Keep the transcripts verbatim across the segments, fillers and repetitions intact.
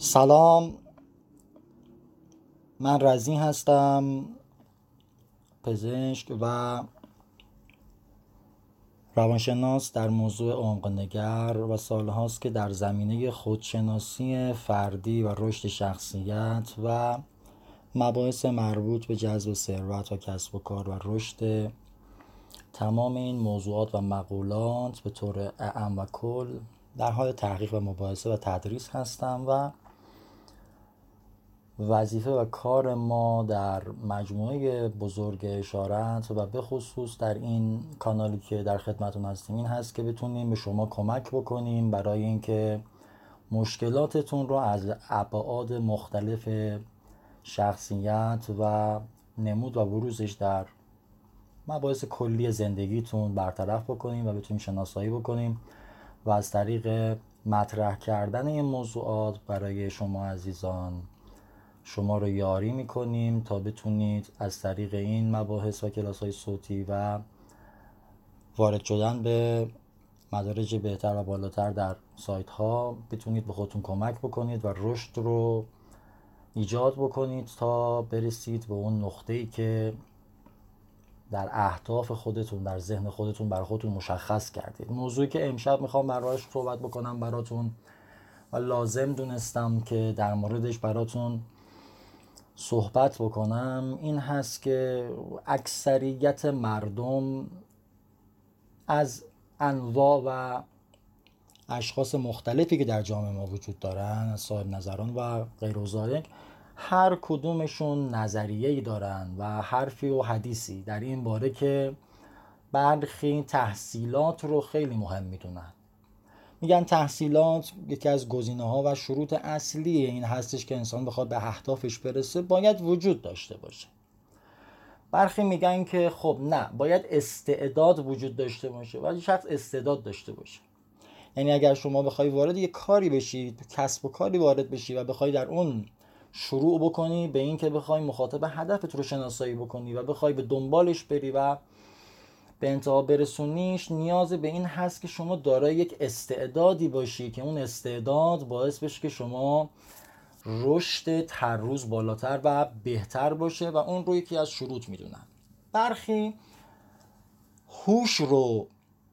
سلام، من رزین هستم، پزشک و روانشناس در موضوع عمق‌نگر و سالهاست که در زمینه خودشناسی فردی و رشد شخصیت و مباحث مربوط به جذب ثروت و کسب و کار و رشد تمام این موضوعات و مقولات به طور اعم و کل در حال تحقیق و مباحثه و تدریس هستم و وظیفه و کار ما در مجموعه بزرگ اشارت و به خصوص در این کانالی که در خدمتون هستیم این هست که بتونیم به شما کمک بکنیم برای اینکه مشکلاتتون رو از ابعاد مختلف شخصیت و نمود و بروزش در مباحث کلی زندگیتون برطرف بکنیم و بتونیم شناسایی بکنیم و از طریق مطرح کردن این موضوعات برای شما عزیزان شما رو یاری میکنیم تا بتونید از طریق این مباحث و کلاس‌های صوتی و وارد شدن به مدارج بهتر و بالاتر در سایت ها بتونید به خودتون کمک بکنید و رشد رو ایجاد بکنید تا برسید به اون نقطه‌ای که در اهداف خودتون در ذهن خودتون برای خودتون مشخص کردید. موضوعی که امشب میخوام براش صحبت بکنم براتون و لازم دونستم که در موردش براتون صحبت بکنم این هست که اکثریت مردم از انواع و اشخاص مختلفی که در جامعه ما وجود دارن، صاحب نظران و غیر و ذالک، هر کدومشون نظریه‌ای دارن و حرفی و حدیثی در این باره که برخی تحصیلات رو خیلی مهم میدونن. میگن تحصیلات یکی از گزینه‌ها و شروط اصلی این هستش که انسان بخواد به اهدافش برسه باید وجود داشته باشه. برخی میگن که خب نه، باید استعداد وجود داشته باشه، باید شخص استعداد داشته باشه. یعنی اگر شما بخوای وارد یک کاری بشید، کسب و کاری وارد بشی و بخوای در اون شروع بکنی به این که بخوای مخاطب هدفت رو شناسایی بکنی و بخوای به دنبالش بری و به انتها برسونیش، نیاز به این هست که شما دارای یک استعدادی باشی که اون استعداد باعث بشه که شما رشد هر روز بالاتر و بهتر باشه و اون رو یکی از شروط میدونن. برخی هوش رو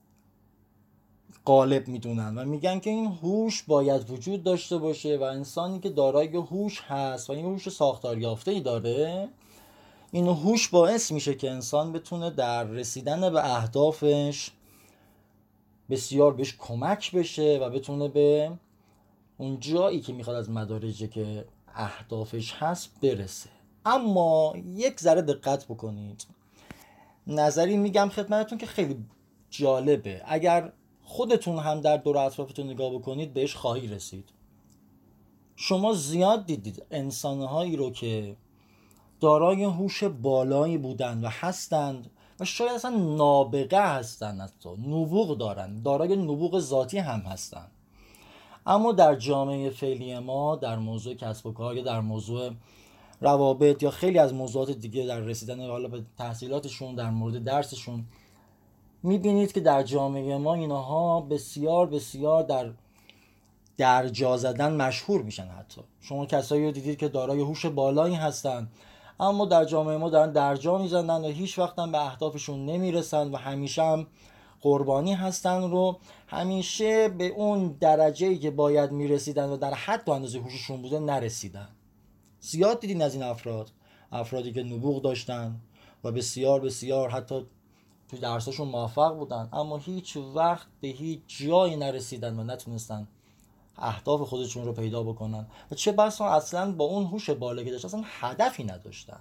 غالب میدونن و میگن که این هوش باید وجود داشته باشه و انسانی که دارای هوش هست و این هوش ساختار یافته‌ای داره، این هوش باعث میشه که انسان بتونه در رسیدن به اهدافش بسیار بهش کمک بشه و بتونه به اون جایی که میخواد از مدارجی که اهدافش هست برسه. اما یک ذره دقت بکنید، نظری میگم خدمتتون که خیلی جالبه، اگر خودتون هم در دور اطرافتون نگاه بکنید بهش خواهی رسید. شما زیاد دیدید انسانهایی رو که دارای هوش بالایی بودن و هستند و شاید اصلا نابغه هستن، حتی نبوغ دارن، دارای نبوغ ذاتی هم هستن، اما در جامعه فعلی ما در موضوع کسب و کار یا در موضوع روابط یا خیلی از موضوعات دیگه در رسیدن حالا به تحصیلاتشون در مورد درسشون میبینید که در جامعه ما اینها بسیار بسیار در درجا زدن مشهور میشن. حتی شما کسایی رو دیدید که دارای هوش بالایی هستن اما در جامعه ما دارن درجا میزنن و هیچ وقت هم به اهدافشون نمیرسن و همیشه هم قربانی هستن رو همیشه به اون درجه‌ای که باید میرسیدن و در حد و اندازه هوششون بوده نرسیدن. زیاد دیدین از این افراد، افرادی که نبوغ داشتن و بسیار بسیار حتی تو درساشون موفق بودن اما هیچ وقت به هیچ جایی نرسیدن و نتونستن اهداف خودشون رو پیدا بکنن و چه بسا اصلا با اون هوش بالا که داشتن اصلا هدفی نداشتن.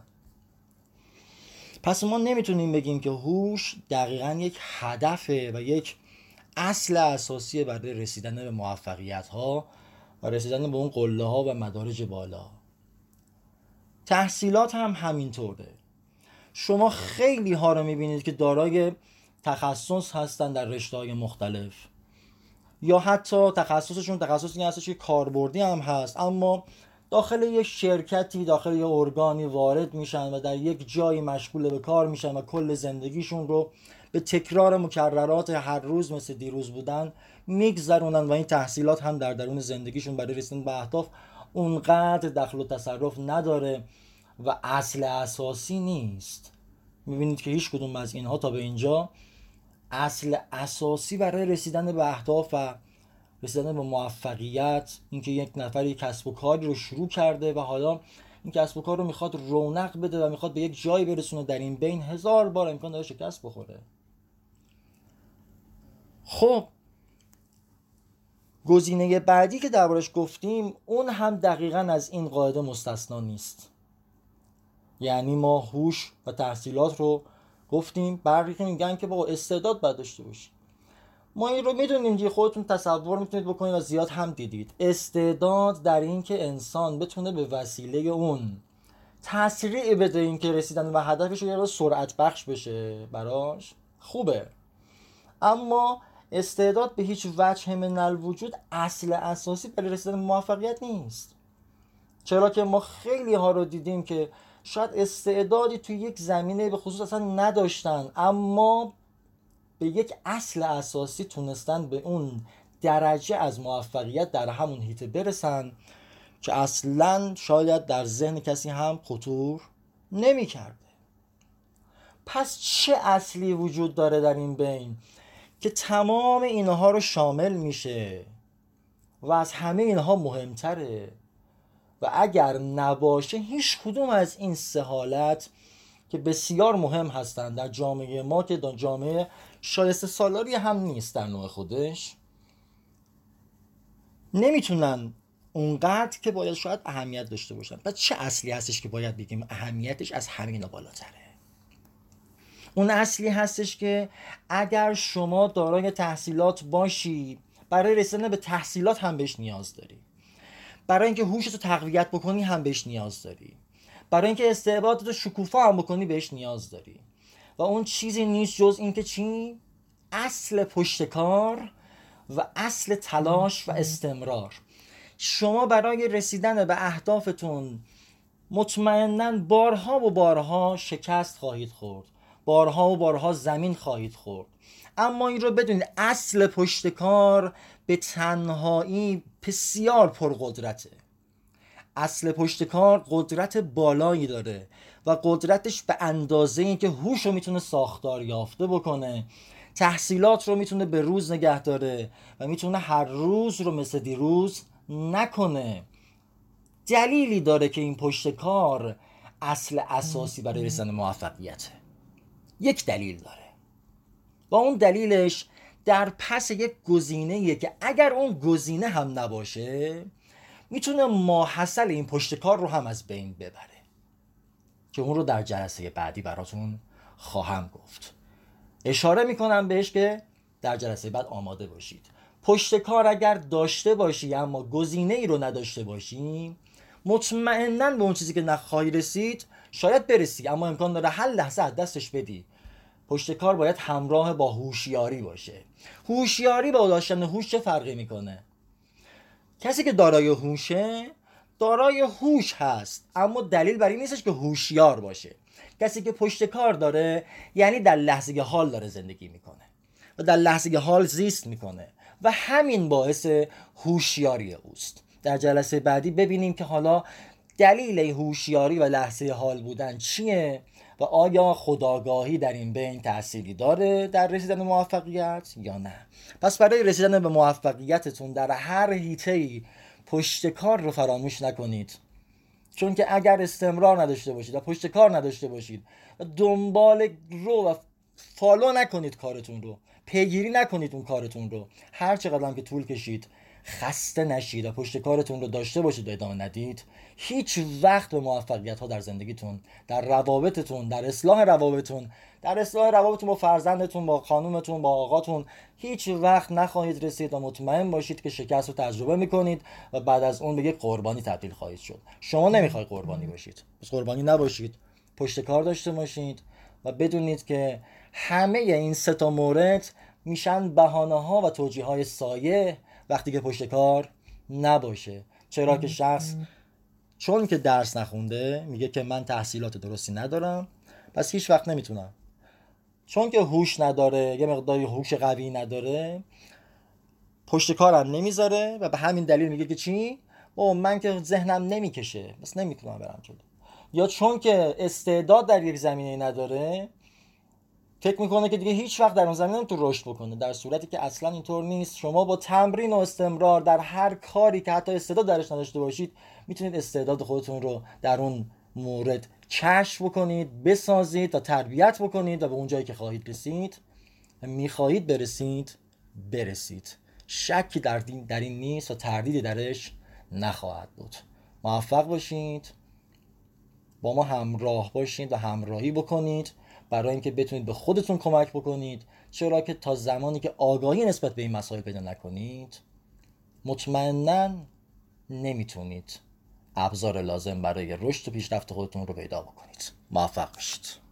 پس ما نمیتونیم بگیم که هوش دقیقاً یک هدفه و یک اصل اساسیه برای رسیدن به موفقیت ها و رسیدن به اون قله ها و مدارج بالا. تحصیلات هم همینطوره. شما خیلی ها رو میبینید که دارای تخصص هستن در رشته‌های مختلف یا حتی تخصصشون تخصصی هستش که کاربردی هم هست اما داخل یک شرکتی، داخل یک ارگانی وارد میشن و در یک جایی مشغول به کار میشن و کل زندگیشون رو به تکرار مکررات هر روز مثل دیروز بودن میگذرونن و این تحصیلات هم در درون زندگیشون برای رسیدن به اهداف اونقدر دخل و تصرف نداره و اصل اساسی نیست. میبینید که هیچ کدوم از اینها تا به اینجا اصل اساسی برای رسیدن به اهداف و رسیدن به موفقیت، اینکه یک نفر یک کسب و کاری رو شروع کرده و حالا این کسب و کار رو میخواد رونق بده و میخواد به یک جایی برسونه، در این بین هزار بار امکان داره شکست بخوره. خب گزینه بعدی که دربارش گفتیم اون هم دقیقاً از این قاعده مستثنا نیست. یعنی ما هوش و تحصیلات رو گفتیم، برخی میگن که با استعداد باید داشته باشی. ما این رو میدونیم که خودتون تصور میتونید بکنید و زیاد هم دیدید. استعداد در این که انسان بتونه به وسیله اون تسریع بده، این که رسیدن به هدفش رو یه سرعت بخش بشه براش خوبه، اما استعداد به هیچ وجه من الوجود اصل اساسی برای رسیدن به موفقیت نیست. چرا که ما خیلی ها رو دیدیم که شاید استعدادی توی یک زمینه به خصوص اصلا نداشتن، اما به یک اصل اساسی تونستن به اون درجه از موفقیت در همون حیطه برسن که اصلا شاید در ذهن کسی هم خطور نمی کرده. پس چه اصلی وجود داره در این بین که تمام اینها رو شامل میشه و از همه اینها مهمتره؟ و اگر نباشه هیچ کدوم از این سه حالت که بسیار مهم هستند در جامعه ما، که در جامعه شایسته سالاری هم نیست در نوع خودش، نمیتونن اونقدر که باید شاید اهمیت داشته باشن. پس چه اصلی هستش که باید بگیم اهمیتش از همین بالاتره؟ اون اصلی هستش که اگر شما دارای تحصیلات باشی، برای رسیدن به تحصیلات هم بهش نیاز داری، برای اینکه هوشتو تقویت بکنی هم بهش نیاز داری، برای اینکه استعدادتو شکوفا هم بکنی بهش نیاز داری. و اون چیزی نیست جز اینکه چی؟ اصل پشتکار و اصل تلاش و استمرار. شما برای رسیدن به اهدافتون مطمئناً بارها و بارها شکست خواهید خورد، بارها و بارها زمین خواهید خورد، اما این رو بدونید اصل پشتکار به تنهایی بسیار پرقدرته. اصل پشتکار قدرت بالایی داره و قدرتش به اندازه این که هوش رو میتونه ساختار یافته بکنه، تحصیلات رو میتونه به روز نگه داره و میتونه هر روز رو مثل دیروز نکنه. دلیلی داره که این پشتکار اصل اساسی برای رسیدن موفقیته. یک دلیل داره و اون دلیلش در پس یک گزینه‌ایه که اگر اون گزینه هم نباشه میتونه ماحصل این پشتکار رو هم از بین ببره، که اون رو در جلسه بعدی براتون خواهم گفت. اشاره میکنم بهش که در جلسه بعد آماده باشید. پشتکار اگر داشته باشی اما گزینه ای رو نداشته باشی، مطمئناً به اون چیزی که نخواهی رسید شاید برسی، اما امکان داره هر لحظه از دستش بدی. پشتکار باید همراه با هوشیاری باشه. هوشیاری با داشتن هوش چه فرقی میکنه؟ کسی که دارای هوشه دارای هوش هست، اما دلیل بر این نیستش که هوشیار باشه. کسی که پشتکار داره یعنی در لحظه حال داره زندگی میکنه و در لحظه حال زیست میکنه و همین باعث هوشیاری اوست. در جلسه بعدی ببینیم که حالا دلیل هوشیاری و لحظه حال بودن چیه و آیا خودآگاهی در این بین تأثیری داره در رسیدن به موفقیت یا نه. پس برای رسیدن به موفقیتتون در هر حیطه‌ای پشتکار رو فراموش نکنید، چون که اگر استمرار نداشته باشید و پشتکار نداشته باشید و دنبال رو و فالو نکنید کارتون رو، پیگیری نکنید اون کارتون رو، هر چقدر هم که طول کشید خسته نشید و پشتکارتون رو داشته باشید و ادامه ندید، هیچ وقت به موفقیت ها در زندگیتون، در روابطتون، در اصلاح روابطتون، در اصلاح روابطتون با فرزندتون، با خانومتون، با آقاتون، هیچ وقت نخواهید رسید و مطمئن باشید که شکست رو تجربه میکنید و بعد از اون به یک قربانی تبدیل خواهید شد. شما نمیخواید قربانی باشید، پس قربانی نباشید، پشتکار داشته باشید و بدونید که همه این سه تا مورد میشن بهانه‌ها و توجیه‌های سایه وقتی که پشتکار نباشه. چرا که شخص چون که درس نخونده میگه که من تحصیلات درستی ندارم پس هیچ وقت نمیتونم، چون که هوش نداره، یه مقداری هوش قوی نداره، پشتکارم نمیذاره و به همین دلیل میگه که چی؟ او من که ذهنم نمیکشه بس نمیتونم برم جلو، یا چون که استعداد در یک زمینه نداره فکر میکنه که دیگه هیچ وقت در اون زمینه نمیتونه رشد بکنه، در صورتی که اصلا اینطور نیست. شما با تمرین و استمرار در هر کاری که حتی استعداد درش نداشته باشید میتونید استعداد خودتون رو در اون مورد کشف بکنید، بسازید تا تربیت بکنید و به اون جایی که خواهید رسید میخواهید برسید برسید. شکی در, در این نیست و تردیدی درش نخواهد بود. موفق باشید، با ما همراه باشید و همراهی بکنید برای اینکه بتونید به خودتون کمک بکنید، چرا که تا زمانی که آگاهی نسبت به این مسائل پیدا نکنید مطمئناً نمیتونید ابزار لازم برای رشد و پیشرفت خودتون رو پیدا بکنید. موفق باشید.